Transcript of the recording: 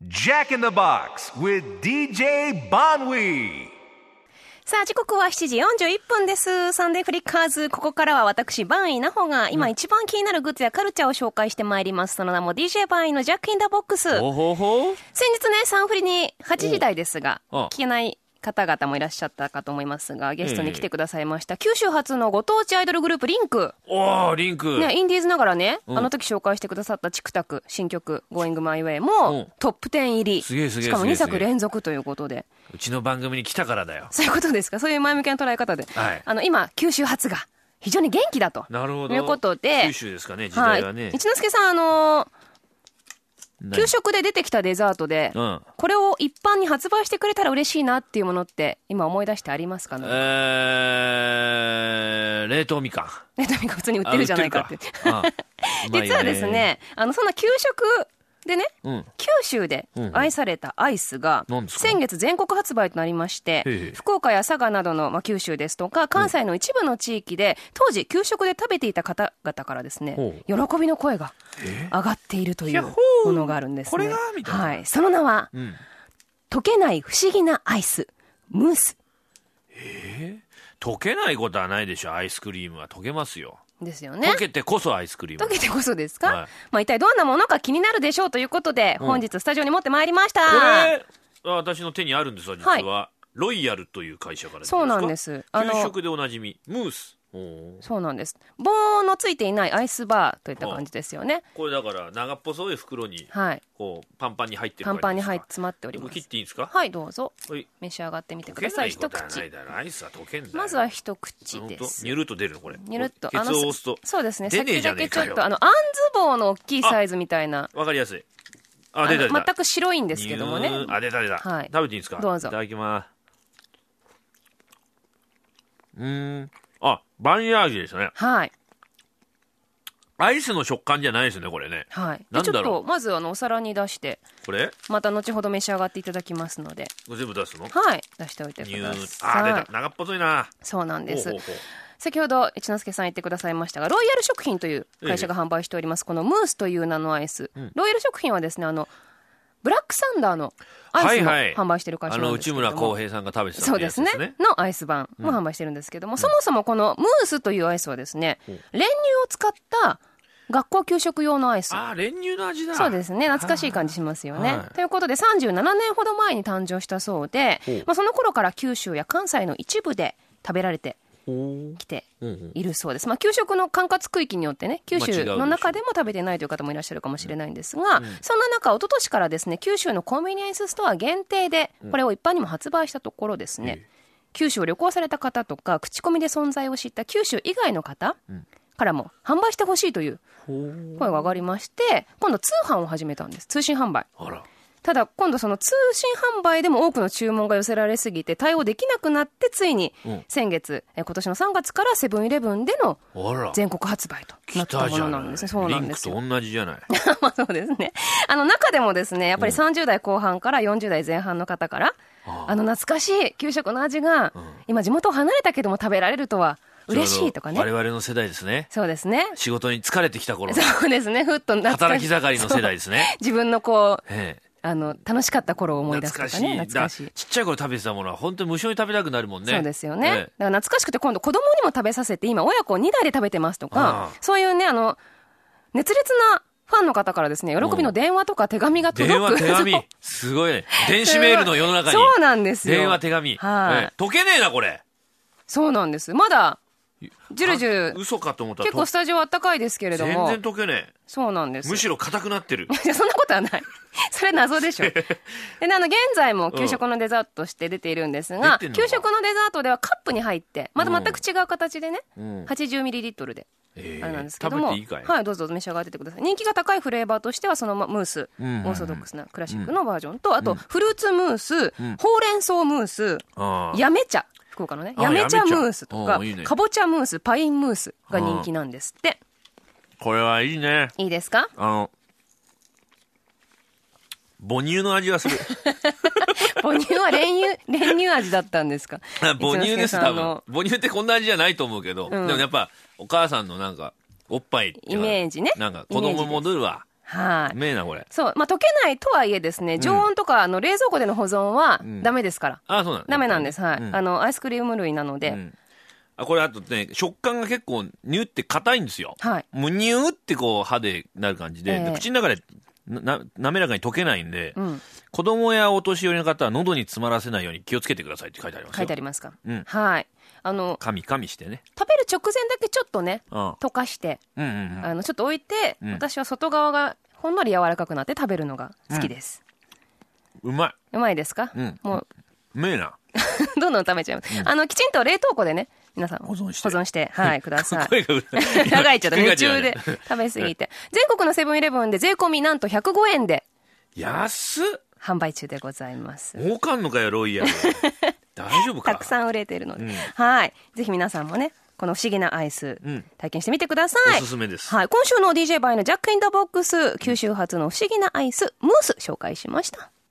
Jack in the Box with DJ Bonwee。 さあ時刻は7時41分です。サンデーフリッカーズ、ここからは私バンイナホが今一番気になるグッズやカルチャーを紹介してまいります。その名も DJ バンイのジャックインダボックス。先日ねサンフリに8時台ですが聞けない方々もいらっしゃったかと思いますが、ゲストに来てくださいました、九州発のご当地アイドルグループリンク。 リンク、 ね、インディーズながらね、あの時紹介してくださったチクタク新曲 Going My Way もトップ10入り。 すげえすげえ。 しかも2作連続ということで、 うちの番組に来たからだよ。 そういうことですか。そういう前向きな捉え方で、 はい、 今九州発が非常に元気だと。 なるほど。 いうことで、 九州ですかね、時代はね。 一之輔さん、給食で出てきたデザートで、これを一般に発売してくれたら嬉しいなっていうものって今思い出してありますかね。 冷凍みかん。 冷凍みかん普通に売ってるじゃないかって。実はですね、そんな給食でね、九州で愛されたアイスが先月全国発売となりまして、福岡や佐賀などの九州ですとか関西の一部の地域で当時給食で食べていた方々からですね、喜びの声が上がっているというものがあるんですね。 これがみたいな、 はい、その名は、溶けない不思議なアイスムース。 溶けないことはないでしょ。アイスクリームは溶けますよ。 ですよね。 溶けてこそアイスクリーム。 溶けてこそですか、一体どんなものか気になるでしょうということで、本日スタジオに持ってまいりました。 これ私の手にあるんですわ、実は、ロイヤルという会社からですか。 そうなんです。 給食でおなじみムース。 そうなんです。棒のついていないアイスバーといった感じですよね。 これだから長っぽそうい袋に、こうパンパンに入ってるパンパンに詰まっております。 切っていいんですか。 はい、どうぞ召し上がってみてください。一口。 アイスは溶けんだよ。 まずは一口です。 ニュルっと出るのこれ。 ニュルっと。 ケツを押すと。 そうですね。 出ねえじゃねえかよ。 先だけちょっとあんず棒の大きいサイズみたいな。 わかりやすい。出た。 全く白いんですけどもね。 出た。食べていいんですか。 どうぞ。 いただきます。バニラ味ですね。 はい。 アイスの食感じゃないですね、これね。 はい。ちょっとまずお皿に出して、 これまた後ほど召し上がっていただきますので。 全部出すの？ はい、出しておいてください。 出た。長っぽそいな。 そうなんです。先ほど一之輔さん言ってくださいましたが、ロイヤル食品という会社が販売しております、このムースという名のアイス。ロイヤル食品はですね、ブラックサンダーのアイスも販売している会社なんですけども、 内村航平さんが食べてたやつですね。そうですね。のアイス版も販売してるんですけども、そもそもこのムースというアイスはですね、練乳を使った学校給食用のアイス。 練乳の味だ。 そうですね。懐かしい感じしますよね。ということで37年ほど前に誕生したそうで、その頃から九州や関西の一部で食べられて来ているそうです。給食の管轄区域によってね、九州の中でも食べてないという方もいらっしゃるかもしれないんですが、そんな中、一昨年からですね、九州のコンビニエンスストア限定でこれを一般にも発売したところですね、九州を旅行された方とか口コミで存在を知った九州以外の方からも販売してほしいという声が上がりまして、今度通販を始めたんです。通信販売。ただ今度その通信販売でも多くの注文が寄せられすぎて対応できなくなって、ついに先月、今年の3月からセブンイレブンでの全国発売となったものなんですね。そうなんですよ。 リンクと同じじゃない。 そうですね。中でもですね、やっぱり30代後半から40代前半の方から、懐かしい給食の味が今地元を離れたけども食べられるとは嬉しいとかね。 我々の世代ですね。 そうですね。 仕事に疲れてきた頃。 そうですね。ふっと働き盛りの世代ですね。 自分の楽しかった頃を思い出すとかね。懐かしい。 ちっちゃい頃食べてたものは本当に無償に食べたくなるもんね。 そうですよね。だから懐かしくて今度子供にも食べさせて、今親子2代で食べてますとか、そういうね、熱烈なファンの方からですね、喜びの電話とか手紙が届く。 手紙。すごいね。電子メールの世の中に。 そうなんですよ。 電話手紙。溶けねえな、これ。 そうなんです。まだ、ジュルジュル。 嘘かと思ったら。 結構スタジオあったかいですけれども。 全然溶けねえ。 そうなんです。 むしろ硬くなってる。 いや、そんなことはない。それ謎でしょ。で、現在も給食のデザートとして出ているんですが、給食のデザートではカップに入って、また全く違う形でね、80ml で。あれなんですけども、 食べていいかい？ はい、どうぞ召し上がっててください。人気が高いフレーバーとしてはそのムース、オーソドックスなクラシックのバージョンと、あとフルーツムース、ほうれん草ムース、やめ茶、福岡のね、やめ茶ムースとか、かぼちゃムース、パインムースが人気なんですって。 これはいいね。 いいですか？ 母乳の味がする。 母乳は練乳味だったんですか？ 母乳です、多分。母乳ってこんな味じゃないと思うけど、でもやっぱお母さんのなんかおっぱいっていうイメージね。 なんか子供戻るわ。 はい。 うめえな、これ。 そう。まあ、溶けないとはいえですね、常温とか、冷蔵庫での保存はダメですから。 あ、そうなんダメなんです。はい。アイスクリーム類なので。 これあとね、食感が結構ニュって硬いんですよ。 はい。 もうニュってこう歯でなる感じで、口の中で滑らかに溶けないんで、子供やお年寄りの方は喉に詰まらせないように気をつけてくださいって書いてありますよ。 書いてありますか。はい。 噛みしてね。 食べる直前だけちょっとね、溶かして、ちょっと置いて、私は外側がほんのり柔らかくなって食べるのが好きです。 うまい。 うまいですか？もう。 うめえな。 どんどん食べちゃいます。きちんと冷凍庫でね、皆さん保存して、はい、ください。 声が長いちょっと夢中で食べ過ぎて。全国のセブンイレブンで税込みなんと105円で。 安っ！ 販売中でございます。 儲かんのかよ、ロイヤル。大丈夫か？ たくさん売れているので。はい。ぜひ皆さんもね、この不思議なアイス、体験してみてください。 おすすめです。 はい。今週の DJ バイのジャックインダボックス、九州発の不思議なアイス、ムース紹介しました。